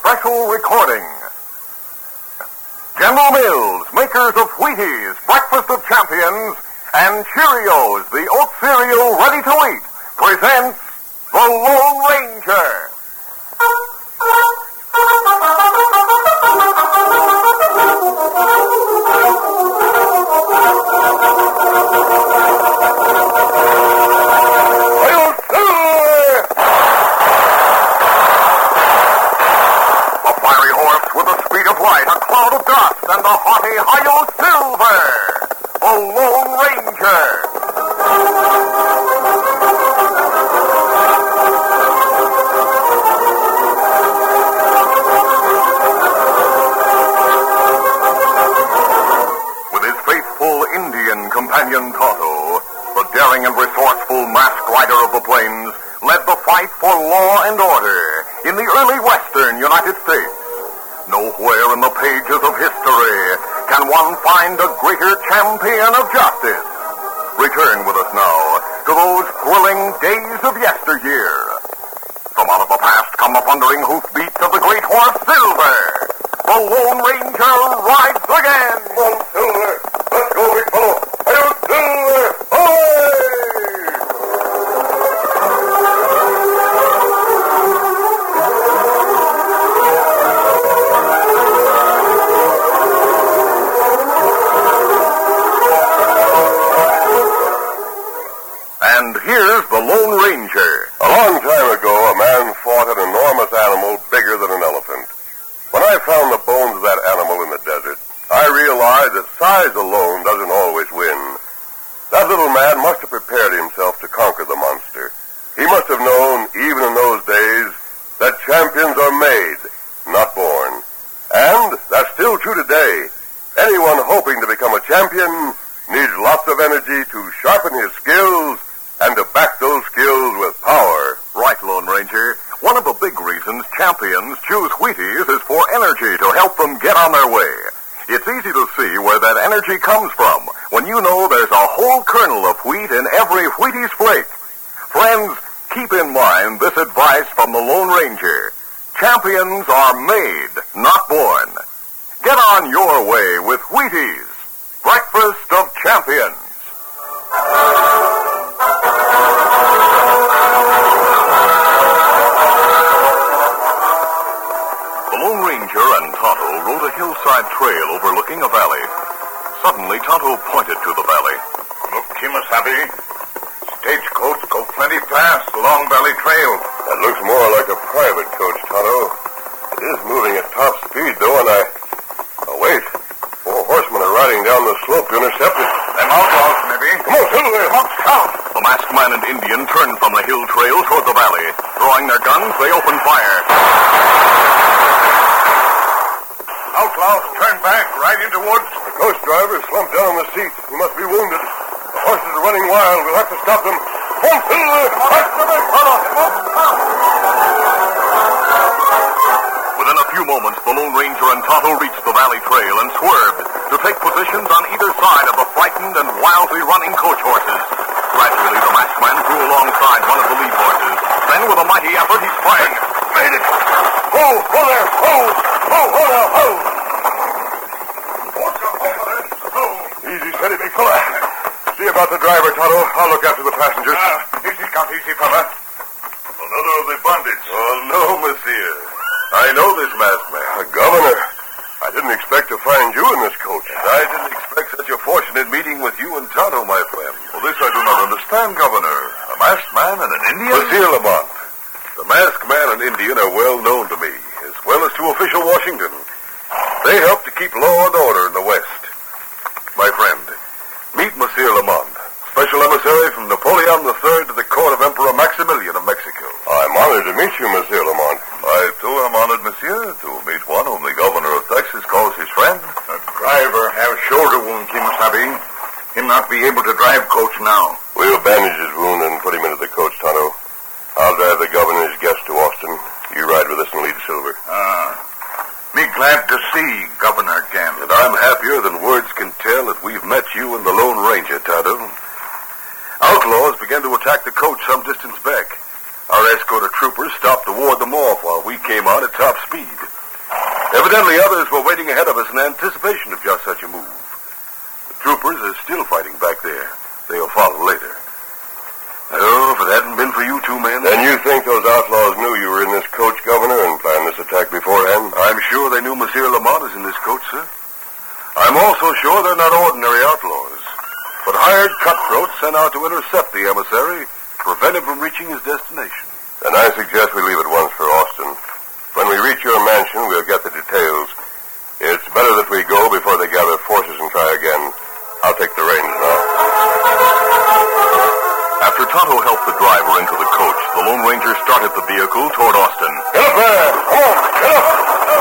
special recording. General Mills, makers of Wheaties, Breakfast of Champions, and Cheerios, the oat cereal ready to eat, presents The Lone Ranger. The fiery horse with the speed of light, a cloud of dust, and the haughty Hi-Yo Silver, the Lone Ranger. With his faithful Indian companion Tonto, the daring and resourceful masked rider of the plains led the fight for law and order in the early western United States. Nowhere in the pages of history can one find a greater champion of justice. Return with us now to those thrilling days of yesteryear. From out of the past come the thundering hoofbeats of the great horse Silver. The Lone Ranger rides again. Come on, Silver. Let's go, big fellow. Hi-yo, Silver. Ahoy! And here's the Lone Ranger. A long time ago, a man fought an enormous animal bigger than an elephant. When I found the bones of that animal in the desert, I realized that size alone doesn't always win. That little man must have prepared himself to conquer the monster. He must have known, even in those days, that champions are made, not born. And that's still true today. Anyone hoping to become a champion needs lots of energy to sharpen his skills and to back those skills with power. Right, Lone Ranger. One of the big reasons champions choose Wheaties is for energy to help them get on their way. It's easy to see where that energy comes from when you know there's a whole kernel of wheat in every Wheaties flake. Friends, keep in mind this advice from the Lone Ranger. Champions are made, not born. Get on your way with Wheaties, Breakfast of Champions. The Lone Ranger and Tonto rode a hillside trail overlooking a valley. Suddenly, Tonto pointed to the valley. Look, Kimasabi. Stagecoach go plenty fast along Valley Trail. That looks more like a private coach, Tonto. It is moving at top speed, though, and Oh, wait. 4 horsemen are riding down the slope to intercept it. Them outlaws, maybe. Come on, Silver. Come on, scout. The masked man and Indian turned from the hill trail toward the valley. Drawing their guns, they opened fire. Outlaws turn back right into woods. The coach driver is slumped down on the seat. He must be wounded. The horses are running wild. We'll have to stop them. Come on, Silver. Back to the fellow. Within a few moments, the Lone Ranger and Tonto reached the valley trail and swerved to take positions on either side of the frightened and wildly running coach horses. Gradually, the masked man drew alongside one of the lead horses. Then, with a mighty effort, he sprang. Made it. Ho there. Ho now. Ho. Easy, steady, big fella. See about the driver, Tonto. I'll look after the passengers. Easy, Count, easy, fella. Another of the bandits. Oh, no, monsieur. I know this masked man. Governor, I didn't expect to find you in this coach. I didn't expect such a fortunate meeting with you and Tonto, my friend. Well, this I do not understand, Governor. A masked man and an Indian? Monsieur Lamont, the masked man and Indian are well known to me, as well as to official Washington. They help to keep law and order in the West. My friend, meet Monsieur Lamont, special emissary from Napoleon III to the court of Emperor Maximilian of Mexico. I'm honored to meet you, Monsieur Lamont. I, too, am honored, monsieur, to meet one whom the governor of Texas calls his friend. The driver have shoulder wound, Kimasabi. Him not be able to drive coach now. We'll bandage his wound and put him into the coach, Tonto. I'll drive the governor and his guest to Austin. You ride with us and lead Silver. Me glad to see Governor again. And I'm happier than words can tell that we've met you and the Lone Ranger, Tonto. Outlaws began to attack the coach some distance back. Our escort of troopers stopped to ward them off while we came on at top speed. Evidently, others were waiting ahead of us in anticipation of just such a move. The troopers are still fighting back there. They'll follow later. Oh, if it hadn't been for you two men... Then you think those outlaws knew you were in this coach, Governor, and planned this attack beforehand? I'm sure they knew Monsieur Lamont is in this coach, sir. I'm also sure they're not ordinary outlaws, but hired cutthroats sent out to intercept the emissary, prevent him from reaching his destination. Then I suggest we leave at once for Austin. When we reach your mansion, we'll get the details. It's better that we go before they gather forces and try again. I'll take the reins now. After Tonto helped the driver into the coach, the Lone Ranger started the vehicle toward Austin. Get up there! Come on, get up!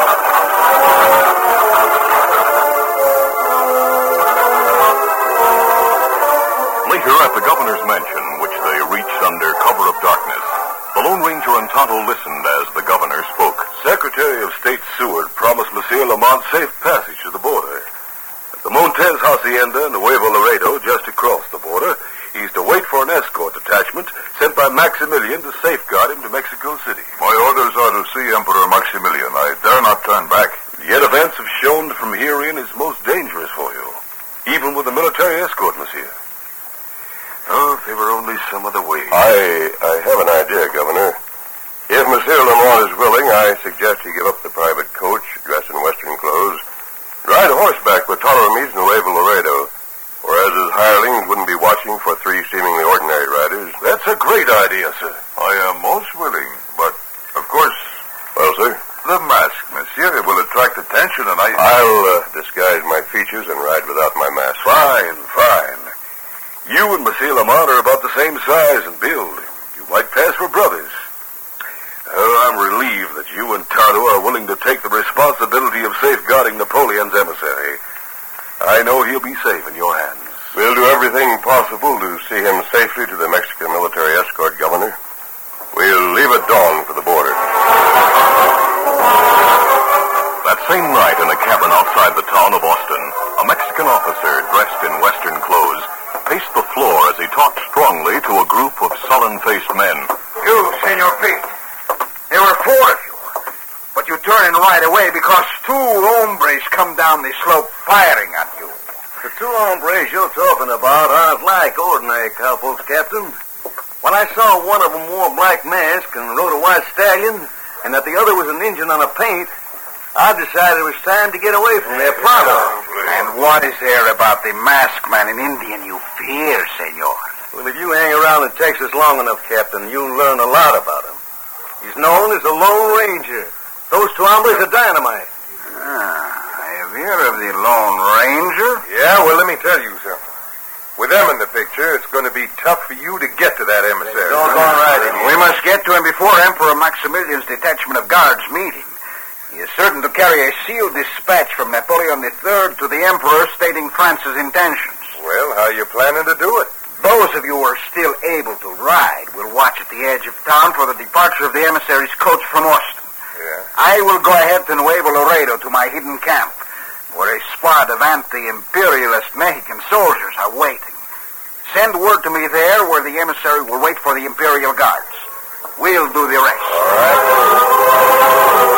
Later, at the governor's mansion, which they reached under cover of darkness, the Lone Ranger and Tonto listened as the governor spoke. Secretary of State Seward promised Monsieur Lamont safe passage to the border. At the Montez Hacienda in Nuevo Laredo, just across the border, he's to wait for an escort detachment sent by Maximilian to safeguard him to Mexico City. My orders are to see Emperor Maximilian. I dare not turn back. Yet events have shown that from here in is most dangerous for you, even with a military escort, monsieur. Oh, if there were only some other way. I have an idea, Governor. If Monsieur Lamont is willing, I suggest he give up the private coach, dress in Western clothes, ride horseback with Tolomedes in Nuevo Laredo, whereas his hirelings wouldn't be watching for three seemingly ordinary riders. That's a great idea, sir. I am most willing, but, of course... Well, sir? The mask, monsieur, it will attract attention, and I'll disguise my features and ride without my mask. Fine, fine. You and Monsieur Lamont are about the same size and build. You might pass for brothers. Oh, I'm relieved that you and Tonto are willing to take the responsibility of safeguarding Napoleon's emissary. I know he'll be safe in your hands. We'll do everything possible to see him safely to the Mexican military escort, Governor. We'll leave at dawn for the border. That same night, in a cabin outside the town of Austin, a Mexican officer dressed in Western clothes paced the floor as he talked strongly to a group of sullen-faced men. You, Senor Pete. There were four of you. But you turned right away because two hombres come down the slope firing at you. The two hombres you're talking about aren't like ordinary cowpokes, Captain. When I saw one of them wore a black mask and rode a white stallion, and that the other was an Indian on a paint, I decided it was time to get away from there pronto. And what is there about the masked man in Indian you fear, senor? Well, if you hang around in Texas long enough, Captain, you'll learn a lot about him. He's known as the Lone Ranger. Those two hombres are dynamite. I have heard of the Lone Ranger. Yeah, well, let me tell you something. With them in the picture, it's going to be tough for you to get to that emissary. Doggone right. We must get to him before Emperor Maximilian's detachment of guards meet him. He is certain to carry a sealed dispatch from Napoleon III to the Emperor stating France's intentions. Well, how are you planning to do it? Those of you who are still able to ride will watch at the edge of town for the departure of the emissary's coach from Austin. Yeah. I will go ahead to Nuevo Laredo to my hidden camp, where a squad of anti-imperialist Mexican soldiers are waiting. Send word to me there where the emissary will wait for the Imperial Guards. We'll do the rest. All right.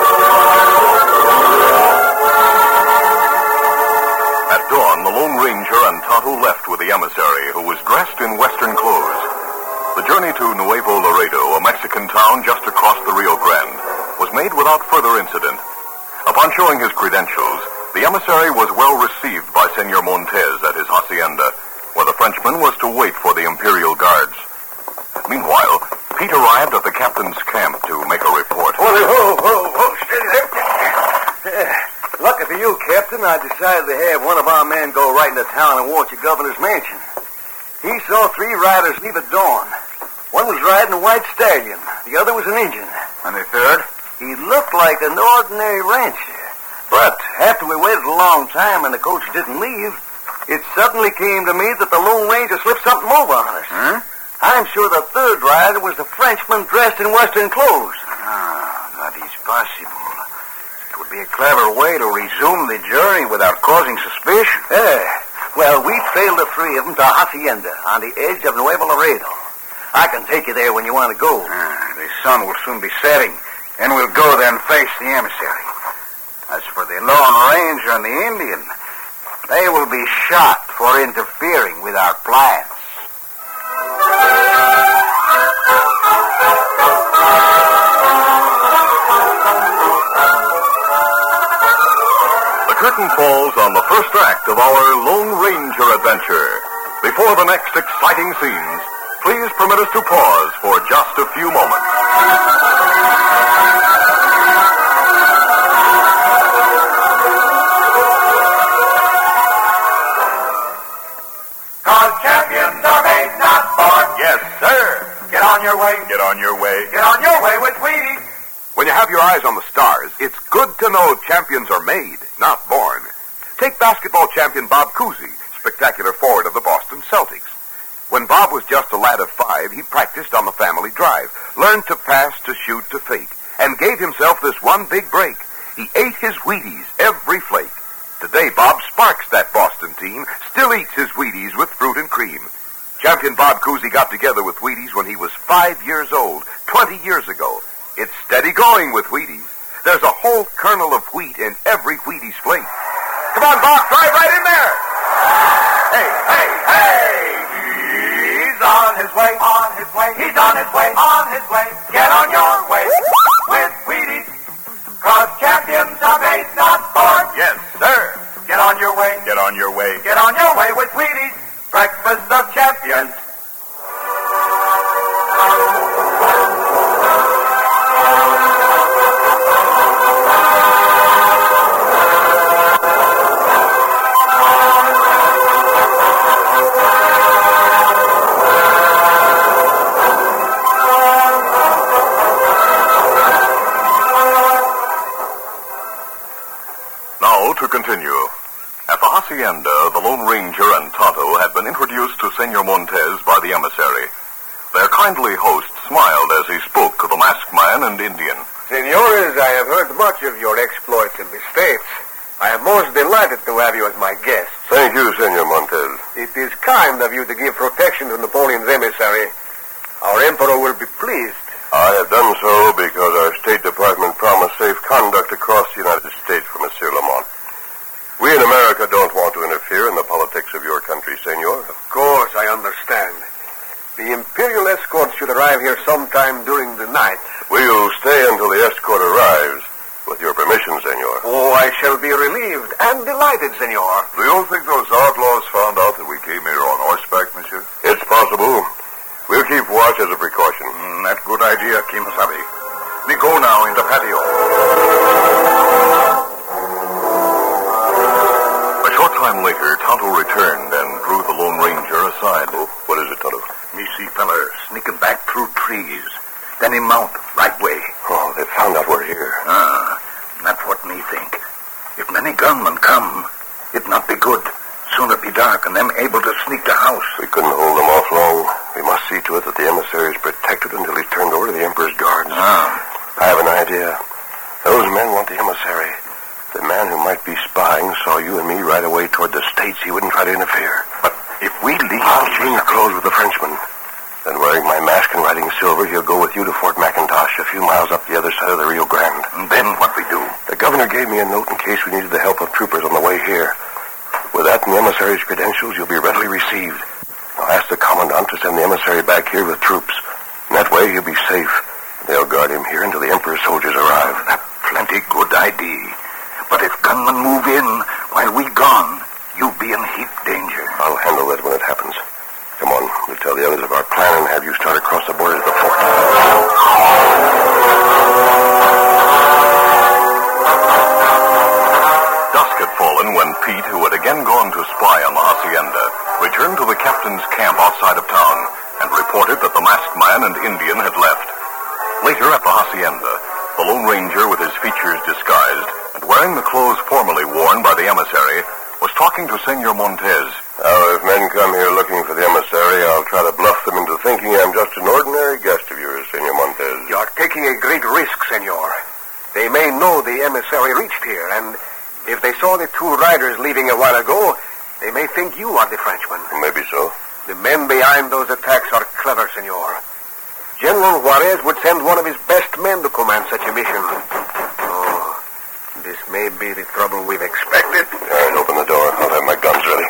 At dawn, the Lone Ranger and Tonto left with the emissary, who was dressed in Western clothes. The journey to Nuevo Laredo, a Mexican town just across the Rio Grande, was made without further incident. Upon showing his credentials, the emissary was well received by Senor Montez at his hacienda, where the Frenchman was to wait for the Imperial Guards. Meanwhile, Pete arrived at the captain's camp to make a report. Whoa, steady there. Lucky for you, Captain, I decided to have one of our men go right into town and watch the governor's mansion. He saw three riders leave at dawn. One was riding a white stallion. The other was an Indian. And the third? He looked like an ordinary rancher. But after we waited a long time and the coach didn't leave, it suddenly came to me that the Lone Ranger slipped something over on us. Huh? I'm sure the third rider was the Frenchman dressed in Western clothes. That is possible. It would be a clever way to resume the journey without causing suspicion. Well, we trailed the three of them to Hacienda on the edge of Nuevo Laredo. I can take you there when you want to go. The sun will soon be setting, and we'll go there and face the emissary. As for the Lone Ranger and the Indian, they will be shot for interfering with our plans. The curtain falls on the first act of our Lone Ranger adventure. Before the next exciting scenes, please permit us to pause for just a few moments. Cause champions are made, not born. Yes, sir. Get on your way. Get on your way. Get on your way with Wheaties. When you have your eyes on the stars, it's good to know champions are made, not born. Take basketball champion Bob Cousy, spectacular forward of the Boston Celtics. When Bob was just a lad of 5, he practiced on the family drive, learned to pass, to shoot, to fake, and gave himself this one big break. He ate his Wheaties, every flake. Today, Bob sparks that Boston team, still eats his Wheaties with fruit and cream. Champion Bob Cousy got together with Wheaties when he was 5 years old, 20 years ago. It's steady going with Wheaties. There's a whole kernel of wheat in every Wheaties flake. Come on, Bob, drive right in there. Hey, hey, hey! He's on his way, on his way. He's on his way, on his way. Get on your way with Wheaties. Cause champions are made, not born. Yes, sir. Get on your way. Get on your way. Get on your way with Wheaties. Breakfast of champions. To continue. At the hacienda, the Lone Ranger and Tonto had been introduced to Senor Montez by the emissary. Their kindly host smiled as he spoke to the masked man and Indian. Senores, I have heard much of your exploits in the States. I am most delighted to have you as my guest. Thank you, Senor Montez. It is kind of you to give protection to Napoleon's emissary. Our emperor will be pleased. I have done so because our State Department promised safe conduct across the United States for Monsieur Lamont. We in America don't want to interfere in the politics of your country, Senor. Of course, I understand. The Imperial escort should arrive here sometime during the night. We'll stay until the escort arrives. With your permission, Senor. Oh, I shall be relieved and delighted, Senor. Do you think those outlaws found out that we came here on horseback, monsieur? It's possible. We'll keep watch as a precaution. That good idea, Kimasabi. We go now in the patio. A short time later, Tonto returned and drew the Lone Ranger aside. Oh, what is it, Tonto? Me see feller sneaking back through trees. Then he mount right way. Oh, they found out we're here. That's what me think. If many gunmen come, it not be good. Soon it be dark and them able to sneak the house. We couldn't hold them off long. We must see to it that the emissary is protected until he's turned over to the Emperor's guards. I have an idea. Those men want the emissary. The man who might be spying saw you and me right away toward the States. He wouldn't try to interfere. But if we leave... I'll change clothes with the Frenchman. Then wearing my mask and riding silver, he'll go with you to Fort McIntosh, a few miles up the other side of the Rio Grande. And then what we do? The governor gave me a note in case we needed the help of troopers on the way here. With that and the emissary's credentials, you'll be readily received. I'll ask the commandant to send the emissary back here with troops. And that way he'll be safe. They'll guard him here until the Emperor's soldiers arrive. That's plenty good idea. But if gunmen move in while we gone, you be in heap danger. I'll handle that when it happens. Come on, we'll tell the others of our plan and have you start across the border to the fort. Dusk had fallen when Pete, who had again gone to spy on the hacienda, returned to the captain's camp outside of town and reported that the masked man and Indian had left. Later at the hacienda, the Lone Ranger, with his features disguised and wearing the clothes formerly worn by the emissary, was talking to Senor Montez. Now, if men come here looking for the emissary, I'll try to bluff them into thinking I'm just an ordinary guest of yours, Senor Montez. You're taking a great risk, Senor. They may know the emissary reached here, and if they saw the two riders leaving a while ago, they may think you are the Frenchman. Maybe so. The men behind those attacks are clever, Senor. General Juarez would send one of his best men to command such a mission. Oh, This may be the trouble we've expected. All right, open the door. I'll have my guns ready.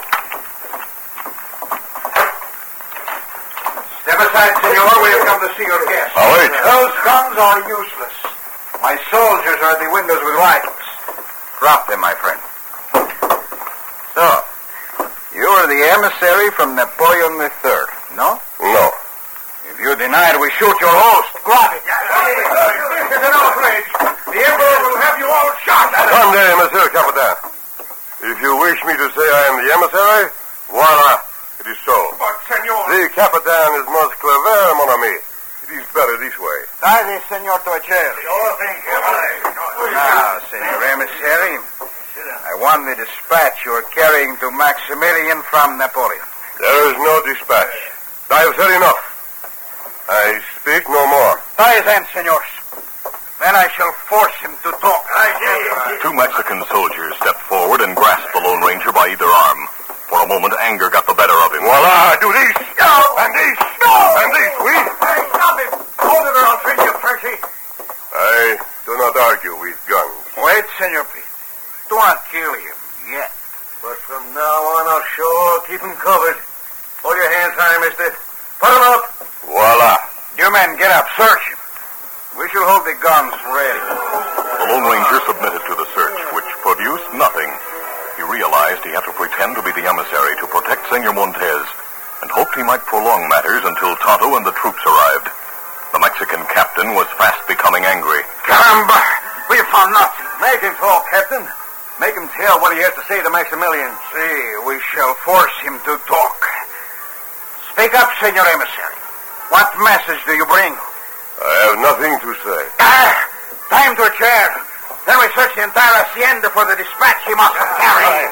Step aside, senor. We have come to see your guest. I'll wait. Those guns are useless. My soldiers are at the windows with rifles. Drop them, my friend. So, you are the emissary from Napoleon III, no? No. If you deny it, we shoot your host. Drop it. This is an outrage. The Emperor will have you all shot. Sunday, Monsieur Capitan. If you wish me to say I am the emissary, voila, it is so. But, senor... The Capitan is most clever, mon ami. It is better this way. Tie this senor to a chair. Sure thing, Captain. Now, senor emissary, I want the dispatch you are carrying to Maximilian from Napoleon. There is no dispatch. I have said enough. I speak no more. Tie his hands, senors. Then I shall force him to talk. Two Mexican soldiers stepped forward and grasped the Lone Ranger by either arm. For a moment, anger got the better of him. Voila, do this. No! And this. No! And this, oui? Hey, stop him! Hold it or I'll treat you, Percy. I do not argue with guns. Wait, Senor Pete. Do not kill him yet. But from now on, I'll sure keep him covered. Hold your hands high, mister. Put him up. Voila. You men, get up. Search him. We shall hold the guns ready. The Lone Ranger submitted to the search, which produced nothing. He realized he had to pretend to be the emissary to protect Senor Montez, and hoped he might prolong matters until Tonto and the troops arrived. The Mexican captain was fast becoming angry. Caramba! We found nothing. Make him talk, Captain. Make him tell what he has to say to Maximilian. See, we shall force him to talk. Speak up, Senor Emissary. What message do you bring? I have nothing to say. Tie him to a chair. Then we search the entire hacienda for the dispatch he must have carried.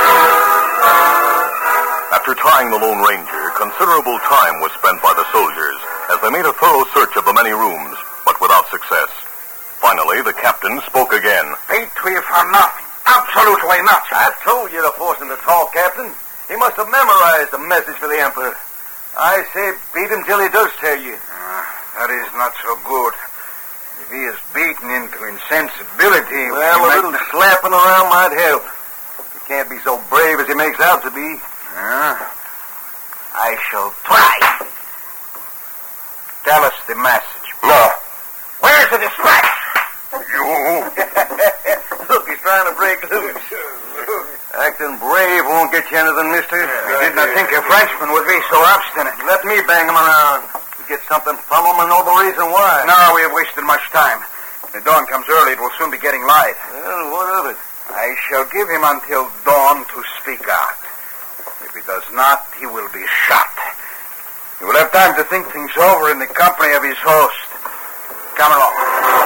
After tying the Lone Ranger, considerable time was spent by the soldiers as they made a thorough search of the many rooms, but without success. Finally, the captain spoke again. Pete, we have found nothing. Absolutely nothing. I told you to force him to talk, Captain. He must have memorized the message for the Emperor. I say beat him till he does tell you. That is not so good. If he is beaten into insensibility... Well, a little slapping around might help. He can't be so brave as he makes out to be. I shall try. Tell us the message. No. Where's the dispatch? You. Look, he's trying to break loose. Acting brave won't get you anything, mister. I did not think a Frenchman would be so obstinate. Let me bang him around. We get something from him and know the reason why. No, we have wasted much time. When the dawn comes early, it will soon be getting light. Well, what of it? I shall give him until dawn to speak out. If he does not, he will be shot. He will have time to think things over in the company of his host. Come along.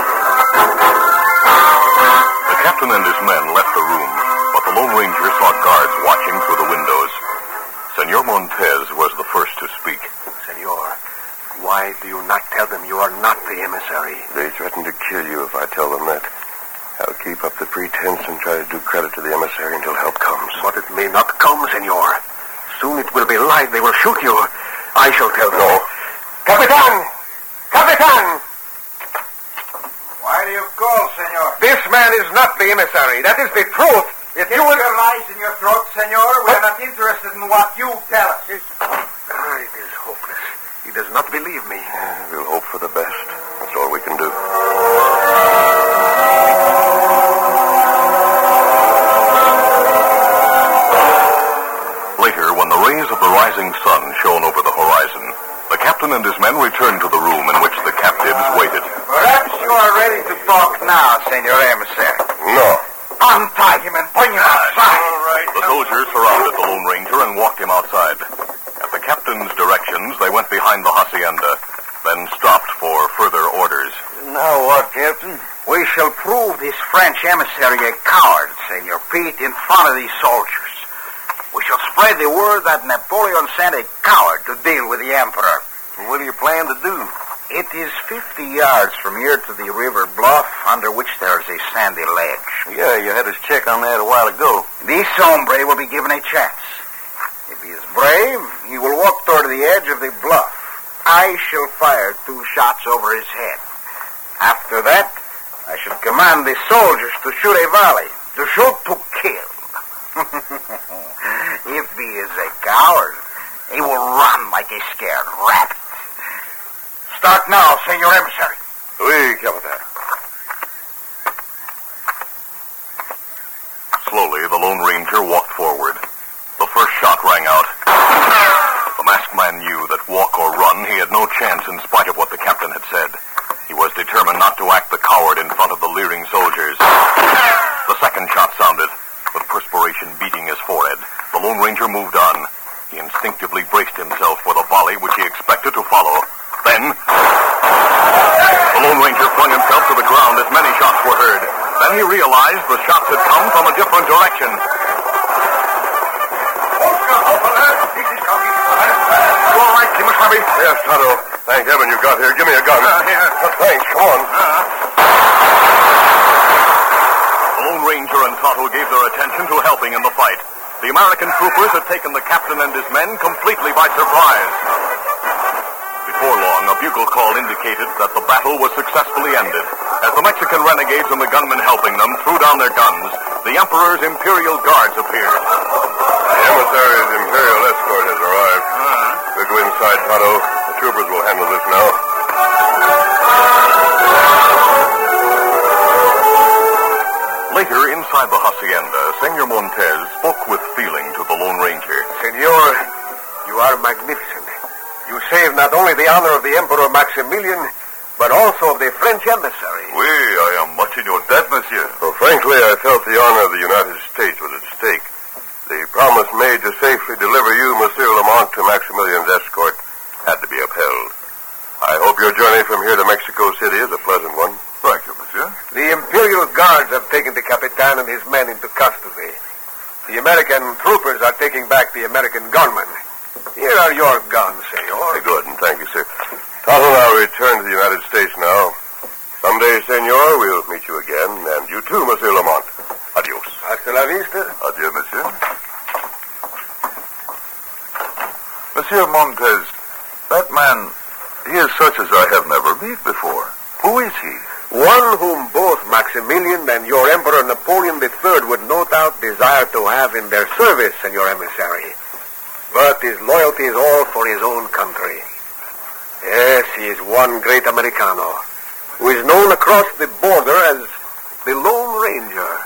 The captain and his men left the room, but the Lone Ranger saw guards watching through the windows. Senor Montez was the first to speak. Senor, why do you not tell them you are not the emissary? They threaten to kill you if I tell them that. I'll keep up the pretense and try to do credit to the emissary until help comes. But it may not come, senor. Soon it will be light. They will shoot you. I shall tell them. No. Capitan! Capitan! Why do you call, senor? This man is not the emissary. That is the truth. If you will... your lies in your throat, senor. We are not interested in what you tell us. It is hopeless. He does not believe me. We'll hope for the best. That's all we can do. Later, when the rays of the rising sun shone over the horizon, the captain and his men returned to the room in which the captives waited. Perhaps you are ready to talk now, senor emissary. No. Untie him and bring him outside. All right. The soldiers surrounded the Lone Ranger and walked him outside. At the captain's directions, they went behind the hacienda, then stopped for further orders. Now what, Captain? We shall prove this French emissary a coward, Senor Pete, in front of these soldiers. We shall spread the word that Napoleon sent a coward to deal with the Emperor. What do you plan to do? It is 50 yards from here to the river bluff, under which there is a sandy ledge. Yeah, you had us check on that a while ago. This hombre will be given a chance. If he is brave, he will walk toward the edge of the bluff. I shall fire 2 shots over his head. After that, I should command the soldiers to shoot a volley. To shoot to kill. If he is a coward, he will run like a scared rabbit. Start now, Senor Emissary. Oui, Capitan. Slowly, the Lone Ranger walked forward. The first shot rang out. The masked man knew that walk or run, he had no chance in spite of what the captain had said. He was determined not to act the coward in front of the leering soldiers. The second shot sounded. With perspiration beading his forehead, the Lone Ranger moved on. He instinctively braced himself for the volley which he expected to follow. Then, the Lone Ranger flung himself to the ground as many shots were heard. Then he realized the shots had come from a different direction. You all right, Kimasabi? Yes, Tonto. Thank heaven you got here. Give me a gun. Thanks. Come on. The Lone Ranger and Tonto gave their attention to helping in the fight. The American troopers had taken the captain and his men completely by surprise. Before long, a bugle call indicated that the battle was successfully ended. As the Mexican renegades and the gunmen helping them threw down their guns, the Emperor's Imperial Guards appeared. The emissary's Imperial escort has arrived. We'll go inside, Tonto. The troopers will handle this now. Later, inside the hacienda, Senor Montez spoke with feeling to the Lone Ranger. Senor, you are magnificent. You saved not only the honor of the Emperor Maximilian, but also of the French emissary. Oui, I am much in your debt, monsieur. Well, frankly, I felt the honor of the United States was at stake. The promise made to safely deliver you, Monsieur Lamont, to Maximilian's escort had to be upheld. I hope your journey from here to Mexico City is a pleasant one. Thank you, monsieur. The Imperial Guards have taken the Capitan and his men into custody. The American troopers are taking back the American gunmen. Here are your guns, senor. Good, and thank you, sir. Tonto and I will return to the United States now. Someday, senor, we'll meet you again, and you too, Monsieur Lamont. Adios. Hasta la vista. Adieu, monsieur. Monsieur Montez, that man, he is such as I have never met before. Who is he? One whom both Maximilian and your Emperor Napoleon III would no doubt desire to have in their service, senor emissary. But his loyalty is all for his own country. Yes, he is one great Americano, who is known across the border as the Lone Ranger.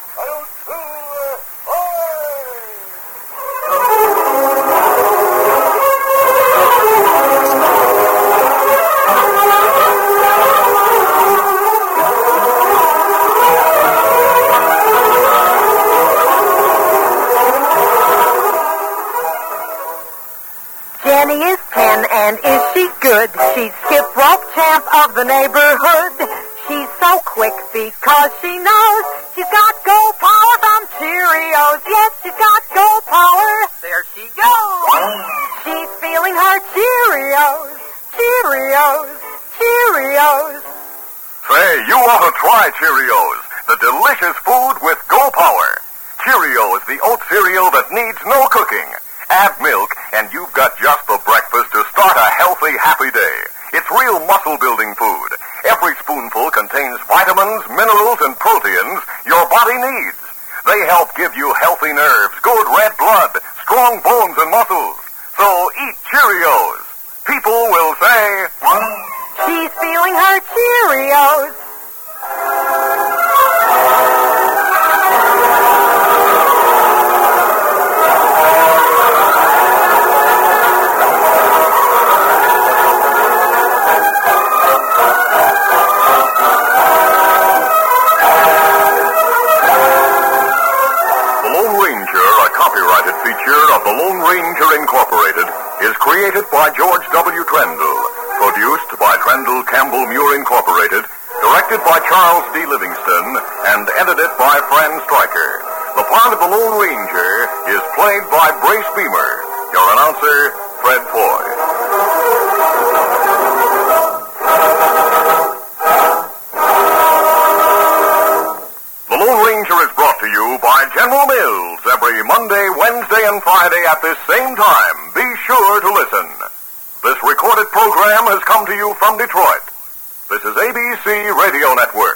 Jenny is 10, and is she good? She's skip rope champ of the neighborhood. She's so quick because she knows she's got go power from Cheerios. Yes, she's got go power. There she goes. She's feeling her Cheerios. Cheerios. Cheerios. Say, you ought to try Cheerios, the delicious food with Go Power. Cheerios, the oat cereal that needs no cooking. Add milk, and you've got just the breakfast to start a healthy, happy day. It's real muscle-building food. Every spoonful contains vitamins, minerals, and proteins your body needs. They help give you healthy nerves, good red blood, strong bones and muscles. So eat Cheerios. People will say, she's feeling her Cheerios. Feature of the Lone Ranger Incorporated is created by George W. Trendle, produced by Trendle Campbell Muir Incorporated, directed by Charles D. Livingston, and edited by Fran Stryker. The part of the Lone Ranger is played by Brace Beamer. Your announcer, Fred Foy. The Lone Ranger is brought to you by General Mills every Monday, Wednesday, and Friday at this same time. Be sure to listen. This recorded program has come to you from Detroit. This is ABC Radio Network.